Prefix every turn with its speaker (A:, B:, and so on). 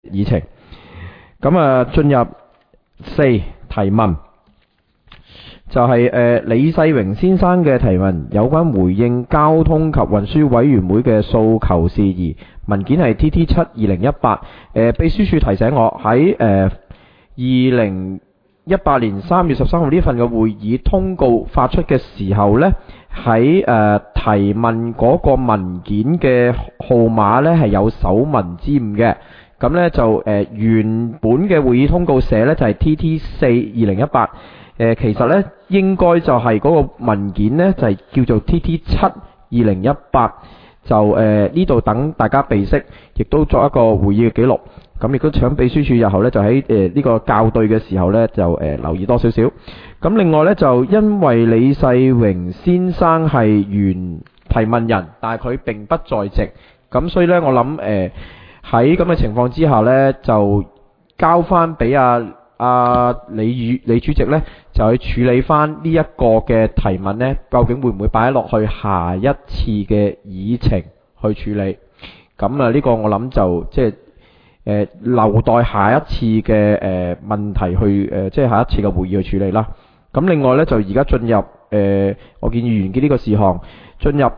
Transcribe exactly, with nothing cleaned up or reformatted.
A: 議程。咁啊，進入四提問，就係、是、誒、呃、李世榮先生嘅提問，有關回應交通及運輸委員會嘅訴求事宜，文件係 T T 七二零一八。誒，秘書處提醒我喺誒二零一八年三月十三號呢份嘅會議通告發出嘅時候呢，喺誒、呃、提問嗰個文件嘅號碼呢係有手民之誤嘅。咁呢就誒、呃、原本嘅會議通告寫呢就係、是、T T 四二零一八。誒，其實呢應該就係嗰個文件呢就係、是、叫做 T T 七二零一八。就誒呢度等大家備識，亦都作一個會議嘅記錄。咁亦都請秘書處日後呢就喺誒呢個校對嘅時候呢就誒、呃、留意多少少。咁另外呢，就因為李世榮先生係原提問人，但係佢並不在席，咁所以呢，我諗誒喺咁嘅情況之下呢，就交翻俾阿阿李宇李主席呢，就去處理翻呢一個嘅提問呢，究竟會唔會擺落去下一次嘅議程去處理？咁啊呢個我諗就即係誒留待下一次嘅誒、呃、問題去誒、呃、即係下一次嘅會議去處理啦。咁另外呢，就而家進入誒、呃、我建議完結呢個事項，進入